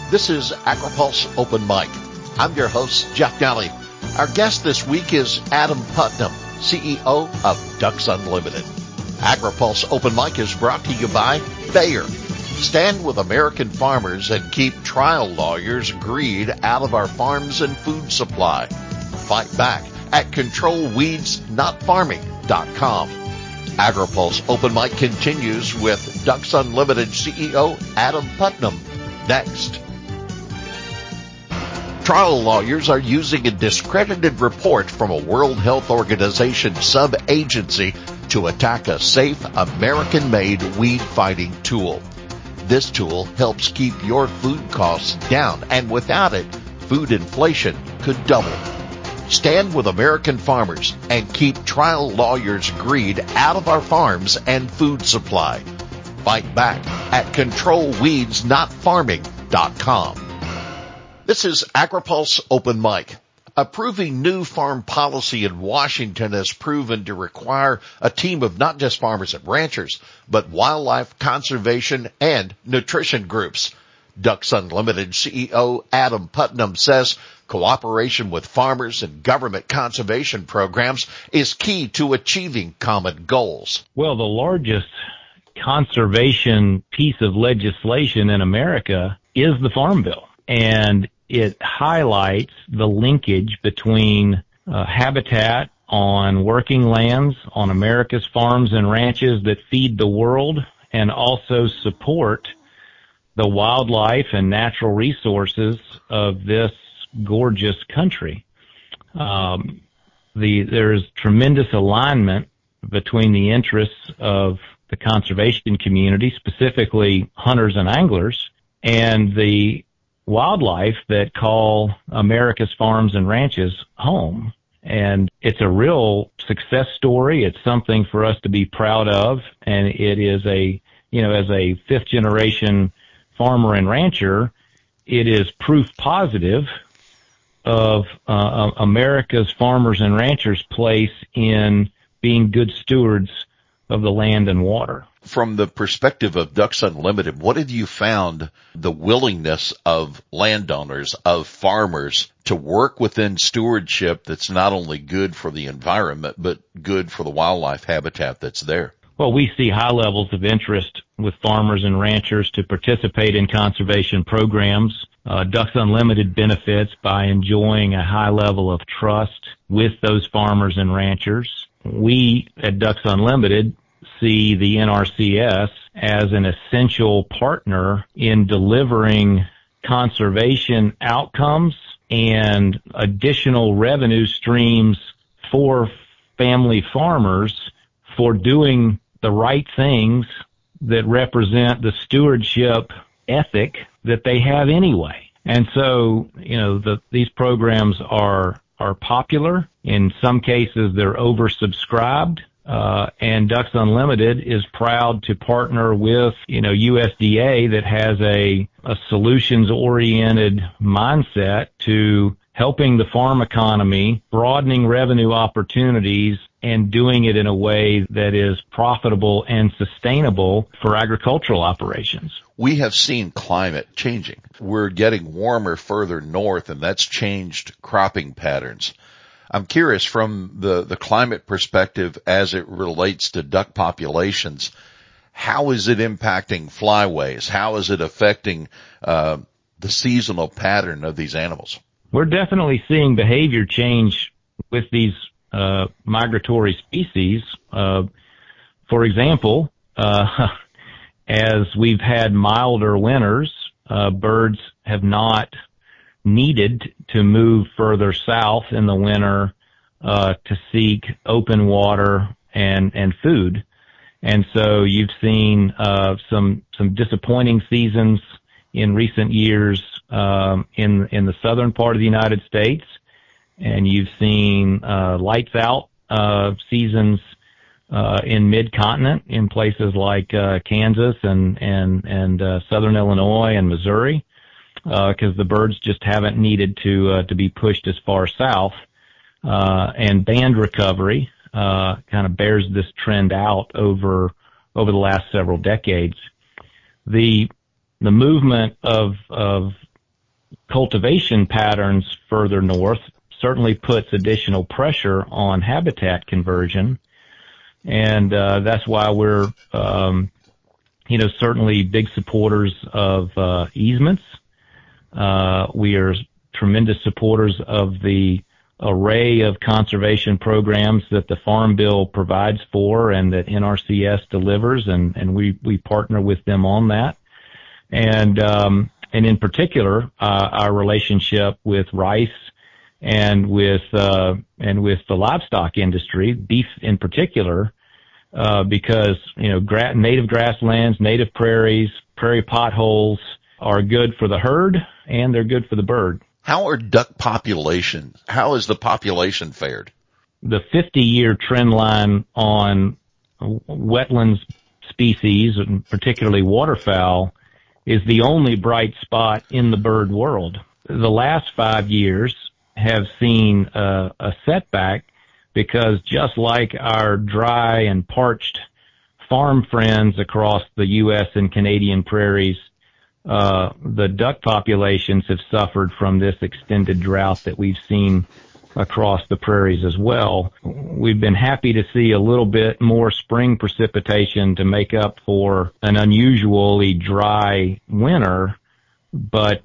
This is AgriPulse Open Mic. I'm your host, Jeff Nally. Our guest this week is Adam Putnam, CEO of Ducks Unlimited. AgriPulse Open Mic is brought to you by Bayer. Stand with American farmers and keep trial lawyers' greed out of our farms and food supply. Fight back at controlweedsnotfarming.com. AgriPulse Open Mic continues with Ducks Unlimited CEO Adam Putnam next. Trial lawyers are using a discredited report from a World Health Organization sub-agency to attack a safe American-made weed-fighting tool. This tool helps keep your food costs down, and without it, food inflation could double. Stand with American farmers and keep trial lawyers' greed out of our farms and food supply. Fight back at controlweedsnotfarming.com. This is AgriPulse Open Mic. Approving new farm policy in Washington has proven to require a team of not just farmers and ranchers, but wildlife conservation and nutrition groups. Ducks Unlimited CEO Adam Putnam says cooperation with farmers and government conservation programs is key to achieving common goals. Well, the largest conservation piece of legislation in America is the Farm Bill, and it highlights the linkage between habitat on working lands, on America's farms and ranches that feed the world, and also support the wildlife and natural resources of this gorgeous country. There's tremendous alignment between the interests of the conservation community, specifically hunters and anglers, and the wildlife that call America's farms and ranches home. And it's a real success story. It's something for us to be proud of. And it is as a fifth generation farmer and rancher, it is proof positive of America's farmers and ranchers' place in being good stewards of the land and water. From the perspective of Ducks Unlimited, what have you found the willingness of landowners, of farmers, to work within stewardship that's not only good for the environment, but good for the wildlife habitat that's there? Well, we see high levels of interest with farmers and ranchers to participate in conservation programs. Ducks Unlimited benefits by enjoying a high level of trust with those farmers and ranchers. We at Ducks Unlimited see the NRCS as an essential partner in delivering conservation outcomes and additional revenue streams for family farmers for doing the right things that represent the stewardship ethic that they have anyway. And so, these programs are popular. In some cases, they're oversubscribed. And Ducks Unlimited is proud to partner with, USDA that has a solutions-oriented mindset to helping the farm economy, broadening revenue opportunities, and doing it in a way that is profitable and sustainable for agricultural operations. We have seen climate changing. We're getting warmer further north, and that's changed cropping patterns. I'm curious, from the climate perspective as it relates to duck populations, how is it impacting flyways? How is it affecting the seasonal pattern of these animals? We're definitely seeing behavior change with these migratory species. For example, as we've had milder winters, birds have not needed to move further south in the winter to seek open water and food. And so you've seen some disappointing seasons in recent years in the southern part of the United States, and you've seen lights out seasons in mid-continent in places like Kansas and southern Illinois and Missouri, because the birds just haven't needed to be pushed as far south. And band recovery kind of bears this trend out over the last several decades. The movement of cultivation patterns further north certainly puts additional pressure on habitat conversion. And that's why we're, certainly big supporters of easements. We are tremendous supporters of the array of conservation programs that the Farm Bill provides for and that NRCS delivers, and we partner with them on that. And in particular, our relationship with rice and with the livestock industry, beef in particular, because, native grasslands, native prairies, prairie potholes are good for the herd and they're good for the bird. How are duck populations? How is the population fared? The 50-year trend line on wetlands species, and particularly waterfowl, is the only bright spot in the bird world. The last 5 years have seen a setback because just like our dry and parched farm friends across the U.S. and Canadian prairies, the duck populations have suffered from this extended drought that we've seen across the prairies as well. We've been happy to see a little bit more spring precipitation to make up for an unusually dry winter, but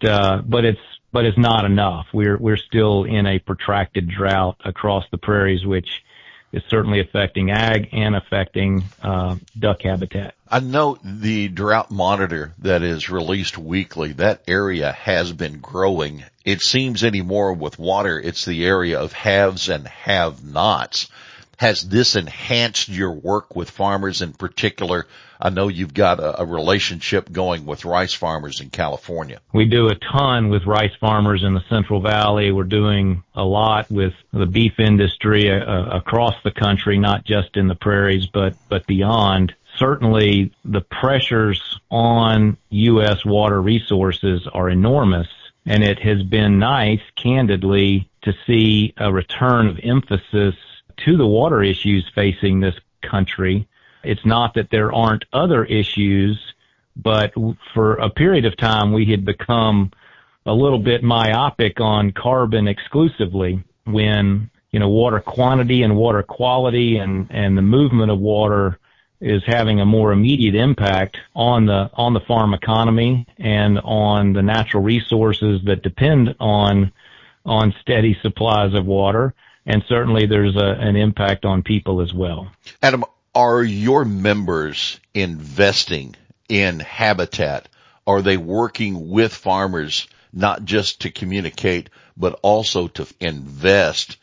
it's not enough. We're still in a protracted drought across the prairies, which is certainly affecting ag and affecting duck habitat. I know the drought monitor that is released weekly, that area has been growing. It seems anymore with water, it's the area of haves and have-nots. Has this enhanced your work with farmers in particular? I know you've got a relationship going with rice farmers in California. We do a ton with rice farmers in the Central Valley. We're doing a lot with the beef industry across the country, not just in the prairies, but beyond. Certainly, the pressures on U.S. water resources are enormous, and it has been nice, candidly, to see a return of emphasis to the water issues facing this country. It's not that there aren't other issues, but for a period of time we had become a little bit myopic on carbon exclusively when, water quantity and water quality and the movement of water is having a more immediate impact on the farm economy and on the natural resources that depend on steady supplies of water. And certainly there's an impact on people as well. Adam, are your members investing in habitat? Are they working with farmers not just to communicate, but also to invest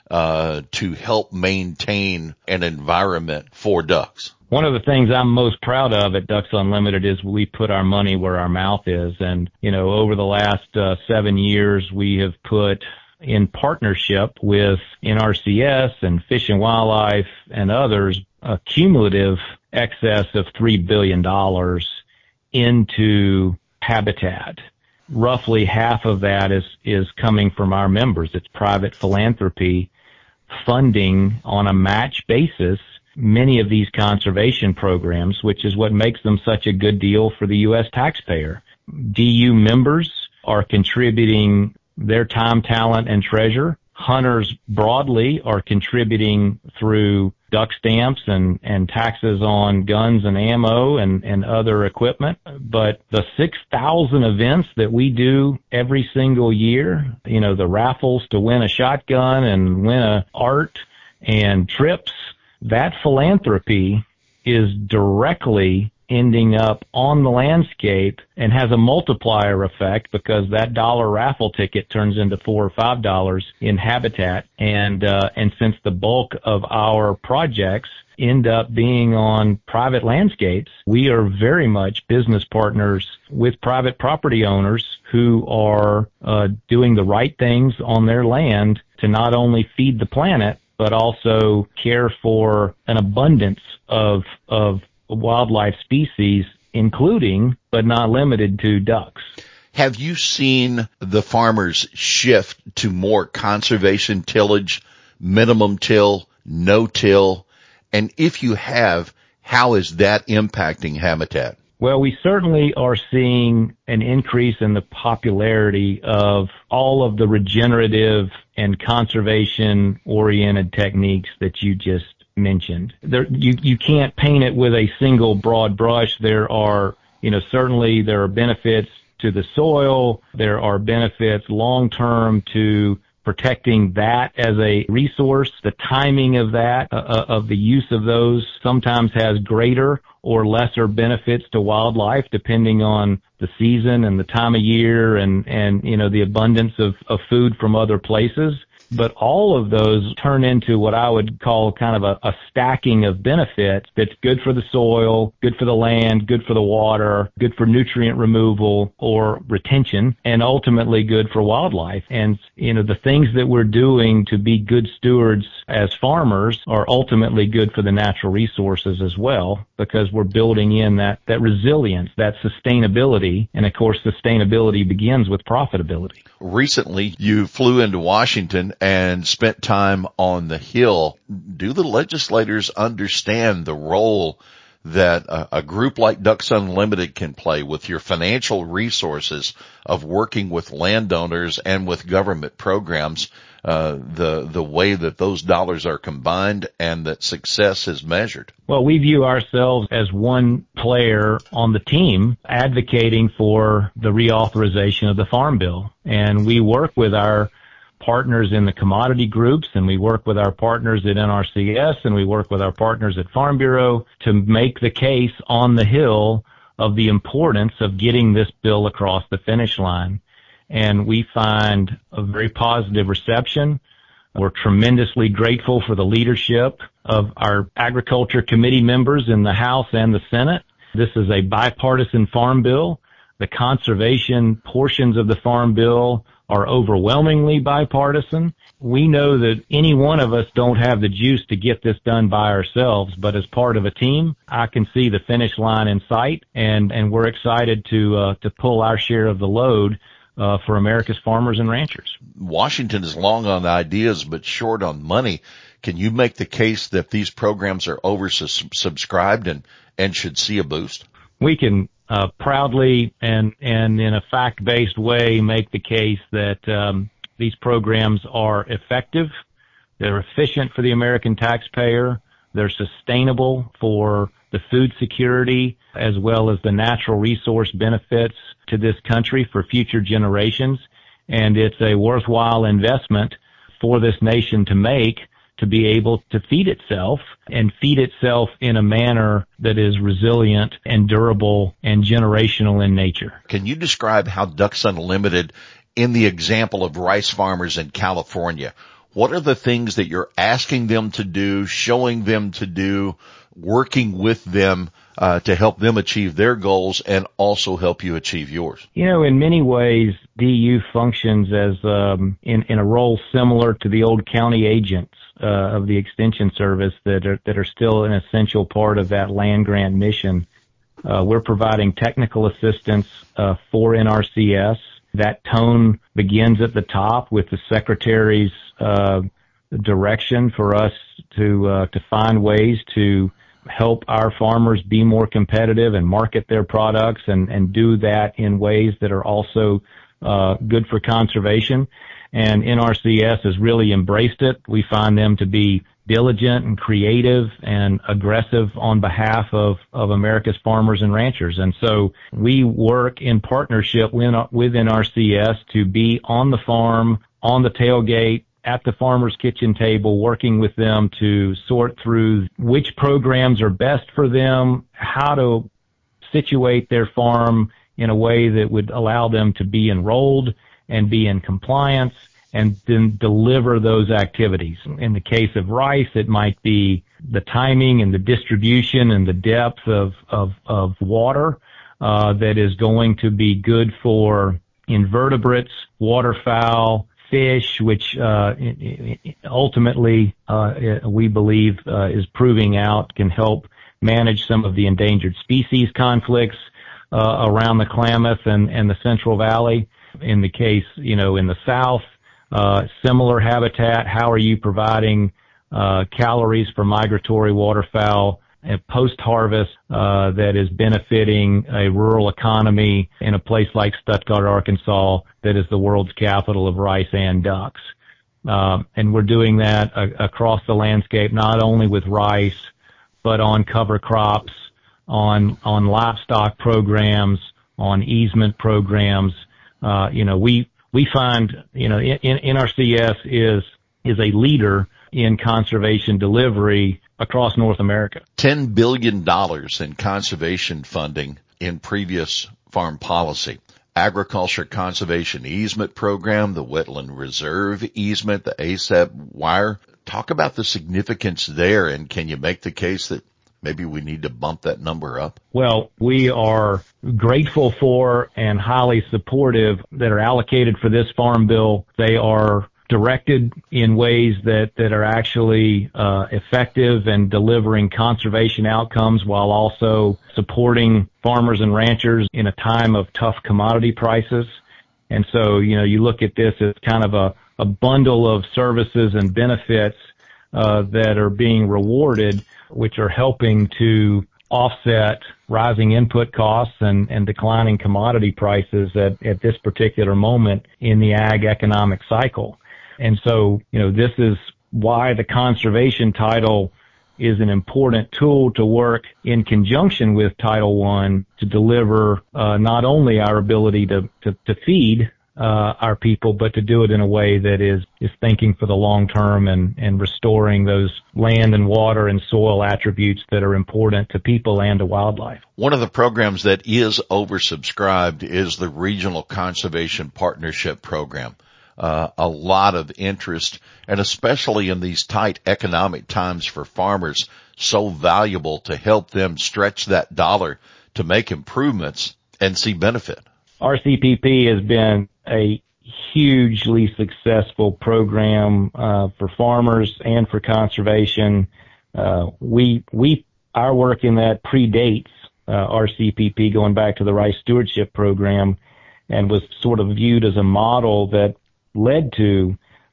to help maintain an environment for ducks? One of the things I'm most proud of at Ducks Unlimited is we put our money where our mouth is. And, over the last 7 years, we have put in partnership with NRCS and Fish and Wildlife and others a cumulative excess of $3 billion into habitat. Roughly half of that is coming from our members. It's private philanthropy funding on a match basis many of these conservation programs, which is what makes them such a good deal for the U.S. taxpayer. DU members are contributing their time, talent, and treasure. Hunters broadly are contributing through duck stamps and taxes on guns and ammo and other equipment. But the 6,000 events that we do every single year, the raffles to win a shotgun and win a art and trips, that philanthropy is directly ending up on the landscape and has a multiplier effect because that dollar raffle ticket turns into $4 or $5 in habitat. And since the bulk of our projects end up being on private landscapes, we are very much business partners with private property owners who are doing the right things on their land to not only feed the planet, but also care for an abundance of wildlife species, including, but not limited to, ducks. Have you seen the farmers shift to more conservation tillage, minimum till, no till? And if you have, how is that impacting habitat? Well, we certainly are seeing an increase in the popularity of all of the regenerative and conservation-oriented techniques that you just mentioned. You can't paint it with a single broad brush. Certainly there are benefits to the soil. There are benefits long-term to protecting that as a resource. The timing of that, of the use of those, sometimes has greater or lesser benefits to wildlife depending on the season and the time of year and the abundance of food from other places. But all of those turn into what I would call kind of a stacking of benefits that's good for the soil, good for the land, good for the water, good for nutrient removal or retention, and ultimately good for wildlife. And, the things that we're doing to be good stewards as farmers are ultimately good for the natural resources as well, because we're building in that resilience, that sustainability. And of course, sustainability begins with profitability. Recently, you flew into Washington and spent time on the Hill. Do the legislators understand the role that a group like Ducks Unlimited can play with your financial resources of working with landowners and with government programs, the way that those dollars are combined and that success is measured? Well, we view ourselves as one player on the team advocating for the reauthorization of the Farm Bill. And we work with our partners in the commodity groups, and we work with our partners at NRCS, and we work with our partners at Farm Bureau to make the case on the Hill of the importance of getting this bill across the finish line. And we find a very positive reception. We're tremendously grateful for the leadership of our Agriculture Committee members in the House and the Senate. This is a bipartisan farm bill. The conservation portions of the Farm Bill are overwhelmingly bipartisan. We know that any one of us don't have the juice to get this done by ourselves, but as part of a team, I can see the finish line in sight, and we're excited to pull our share of the load for America's farmers and ranchers. Washington is long on ideas but short on money. Can you make the case that these programs are oversubscribed and should see a boost? We can proudly and in a fact-based way make the case that these programs are effective, they're efficient for the American taxpayer, they're sustainable for the food security as well as the natural resource benefits to this country for future generations, and it's a worthwhile investment for this nation to make to be able to feed itself and feed itself in a manner that is resilient and durable and generational in nature. Can you describe how Ducks Unlimited, in the example of rice farmers in California, what are the things that you're asking them to do, showing them to do, working with them to help them achieve their goals and also help you achieve yours? In many ways, DU functions as in a role similar to the old county agents of the Extension Service that are still an essential part of that land grant mission. We're providing technical assistance for NRCS. That tone begins at the top with the Secretary's direction for us to find ways to help our farmers be more competitive and market their products and do that in ways that are also good for conservation. And NRCS has really embraced it. We find them to be diligent and creative and aggressive on behalf of America's farmers and ranchers. And so we work in partnership with NRCS to be on the farm, on the tailgate, at the farmer's kitchen table, working with them to sort through which programs are best for them, how to situate their farm in a way that would allow them to be enrolled and be in compliance, and then deliver those activities. In the case of rice, it might be the timing and the distribution and the depth of water that is going to be good for invertebrates, waterfowl, fish, which ultimately we believe is proving out can help manage some of the endangered species conflicts around the Klamath and the Central Valley. In the case, in the South, similar habitat. How are you providing calories for migratory waterfowl post-harvest that is benefiting a rural economy in a place like Stuttgart, Arkansas, that is the world's capital of rice and ducks. And we're doing that across the landscape, not only with rice, but on cover crops, on livestock programs, on easement programs. We find, NRCS is a leader in conservation delivery across North America. $10 billion in conservation funding in previous farm policy. Agriculture Conservation Easement Program, the Wetland Reserve Easement, the ASAP wire. Talk about the significance there, and can you make the case that maybe we need to bump that number up? Well, we are grateful for and highly supportive that are allocated for this farm bill. They are directed in ways that are actually effective and delivering conservation outcomes while also supporting farmers and ranchers in a time of tough commodity prices. And so, you look at this as kind of a bundle of services and benefits that are being rewarded, which are helping to offset rising input costs and declining commodity prices at this particular moment in the ag economic cycle. And so, this is why the conservation title is an important tool to work in conjunction with Title I to deliver not only our ability to feed our people, but to do it in a way that is thinking for the long term and restoring those land and water and soil attributes that are important to people and to wildlife. One of the programs that is oversubscribed is the Regional Conservation Partnership Program. A lot of interest, and especially in these tight economic times for farmers, so valuable to help them stretch that dollar to make improvements and see benefit. RCPP has been a hugely successful program for farmers and for conservation. Our work in that predates RCPP, going back to the Rice Stewardship Program, and was sort of viewed as a model that led to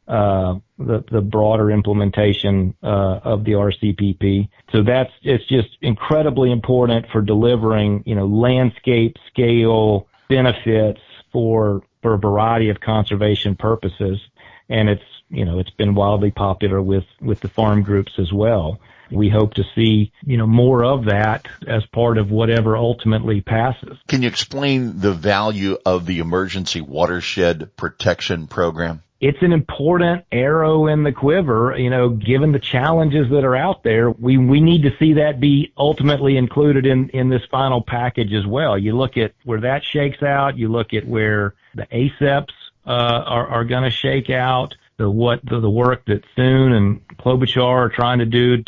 the broader implementation of the RCPP. So it's just incredibly important for delivering, landscape scale benefits for a variety of conservation purposes. And it's been wildly popular with the farm groups as well. We hope to see, more of that as part of whatever ultimately passes. Can you explain the value of the Emergency Watershed Protection Program? It's an important arrow in the quiver, given the challenges that are out there. We need to see that be ultimately included in this final package as well. You look at where that shakes out, you look at where the ASEPs are going to shake out, the work that Thune and Klobuchar are trying to do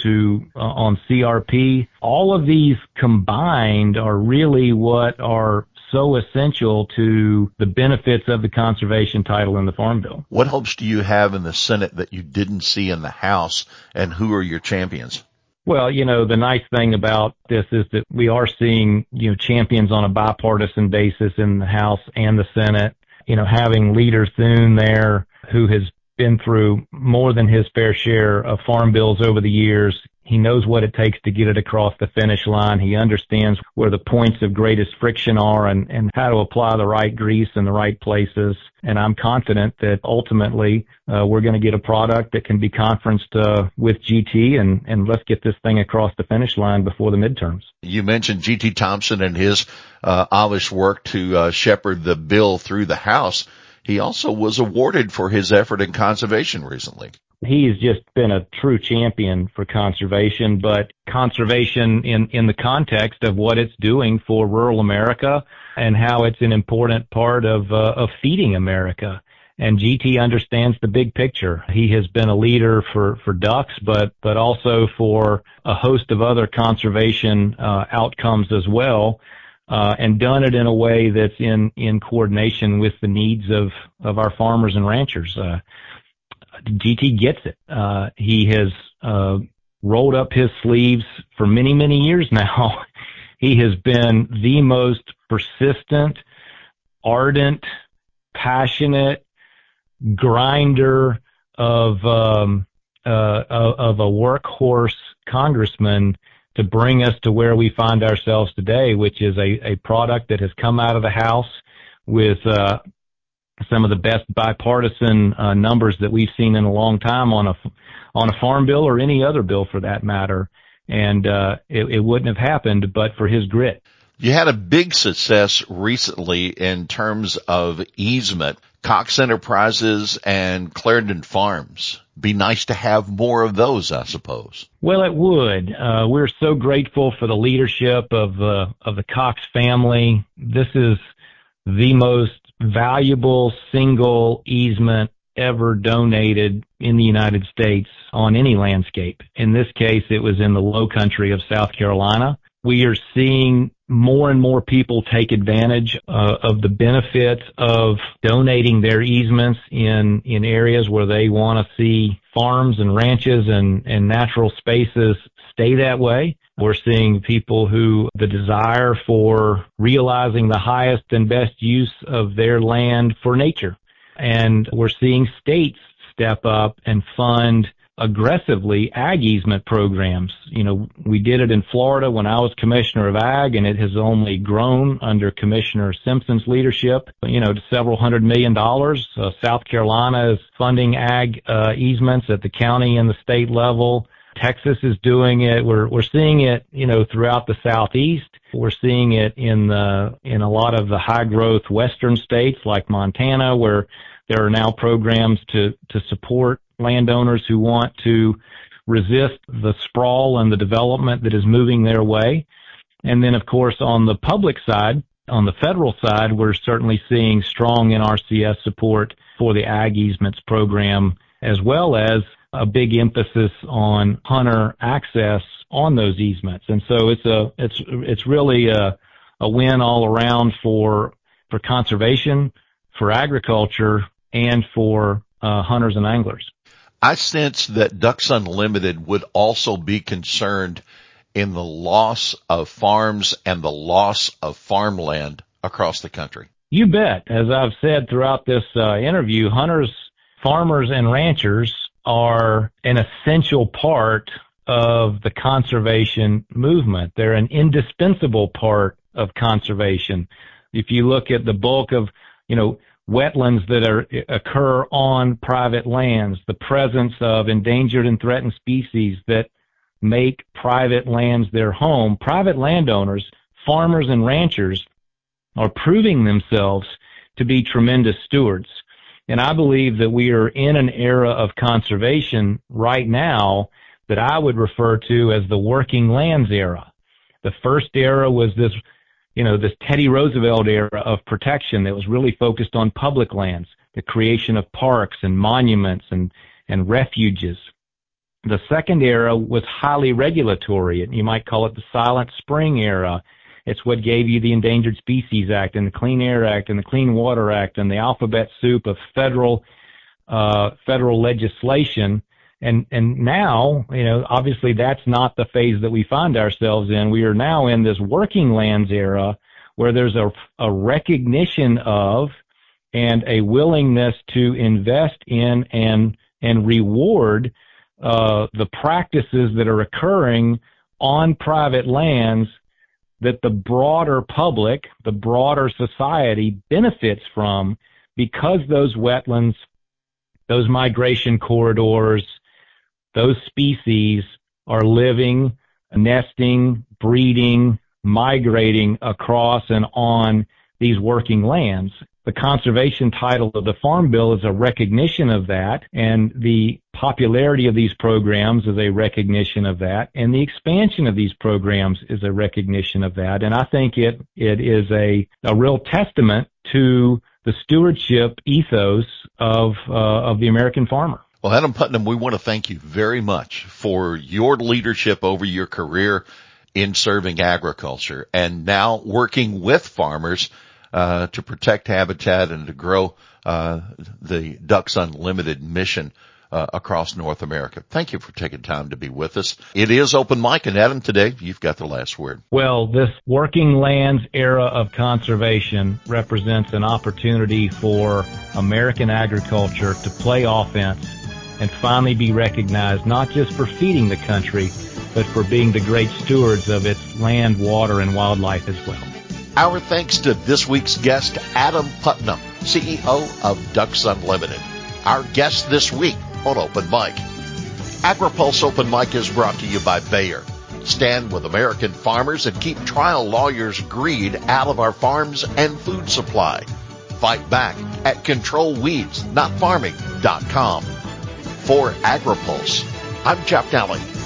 on CRP. All of these combined are really what are so essential to the benefits of the conservation title in the Farm Bill. What hopes do you have in the Senate that you didn't see in the House, and who are your champions? Well, the nice thing about this is that we are seeing, champions on a bipartisan basis in the House and the Senate. Having Leader Thune there, who has been through more than his fair share of farm bills over the years. He knows what it takes to get it across the finish line. He understands where the points of greatest friction are and how to apply the right grease in the right places. And I'm confident that ultimately we're going to get a product that can be conferenced with GT, and let's get this thing across the finish line before the midterms. You mentioned GT Thompson and his obvious work to shepherd the bill through the House. He also was awarded for his effort in conservation recently. He's just been a true champion for conservation, but conservation in the context of what it's doing for rural America and how it's an important part of feeding America. And GT understands the big picture. He has been a leader for ducks, but also for a host of other conservation outcomes as well. And done it in a way that's in coordination with the needs of our farmers and ranchers. GT gets it. He has rolled up his sleeves for many, many years now. He has been the most persistent, ardent, passionate grinder of a workhorse congressman to bring us to where we find ourselves today, which is a product that has come out of the House with some of the best bipartisan numbers that we've seen in a long time on a farm bill or any other bill for that matter. And it wouldn't have happened but for his grit. You had a big success recently in terms of easement, Cox Enterprises and Clarendon Farms. Be nice to have more of those, I suppose. Well, it would. We're so grateful for the leadership of the Cox family. This is the most valuable single easement ever donated in the United States on any landscape. In this case, it was in the low country of South Carolina. We are seeing more and more people take advantage of the benefits of donating their easements in areas where they want to see farms and ranches and natural spaces stay that way. We're seeing people who the desire for realizing the highest and best use of their land for nature. And we're seeing states step up and fund aggressively ag easement programs. You know, we did it in Florida when I was commissioner of ag, and it has only grown under Commissioner Simpson's leadership, to several $100 million. South Carolina is funding ag easements at the county and the state level. Texas is doing it. We're seeing it, throughout the Southeast. We're seeing it in a lot of the high growth western states like Montana, where there are now programs to support landowners who want to resist the sprawl and the development that is moving their way. And then, of course, on the public side, on the federal side, we're certainly seeing strong NRCS support for the ag easements program, as well as a big emphasis on hunter access on those easements. And so it's really a win all around for conservation, for agriculture, and for hunters and anglers. I sense that Ducks Unlimited would also be concerned in the loss of farms and the loss of farmland across the country. You bet. As I've said throughout this interview, hunters, farmers, and ranchers are an essential part of the conservation movement. They're an indispensable part of conservation. If you look at the bulk of, wetlands that occur on private lands, the presence of endangered and threatened species that make private lands their home, private landowners, farmers and ranchers are proving themselves to be tremendous stewards. And I believe that we are in an era of conservation right now that I would refer to as the working lands era. The first era was this Teddy Roosevelt era of protection that was really focused on public lands, the creation of parks and monuments and refuges. The second era was highly regulatory, and you might call it the Silent Spring era. It's what gave you the Endangered Species Act and the Clean Air Act and the Clean Water Act and the alphabet soup of federal legislation. And now, obviously that's not the phase that we find ourselves in. We are now in this working lands era where there's a recognition of and a willingness to invest in and reward the practices that are occurring on private lands that the broader public, the broader society benefits from, because those wetlands, those migration corridors, those species are living, nesting, breeding, migrating across and on these working lands. The conservation title of the Farm Bill is a recognition of that, and the popularity of these programs is a recognition of that, and the expansion of these programs is a recognition of that. And I think it is a real testament to the stewardship ethos of the American farmer. Well, Adam Putnam, we want to thank you very much for your leadership over your career in serving agriculture and now working with farmers to protect habitat and to grow the Ducks Unlimited mission across North America. Thank you for taking time to be with us. It is Open Mic, and Adam, today you've got the last word. Well, this working lands era of conservation represents an opportunity for American agriculture to play offense and finally be recognized not just for feeding the country, but for being the great stewards of its land, water, and wildlife as well. Our thanks to this week's guest, Adam Putnam, CEO of Ducks Unlimited, our guest this week on Open Mic. AgriPulse Open Mic is brought to you by Bayer. Stand with American farmers and keep trial lawyers' greed out of our farms and food supply. Fight back at controlweedsnotfarming.com. For AgriPulse, I'm Jeff Nally.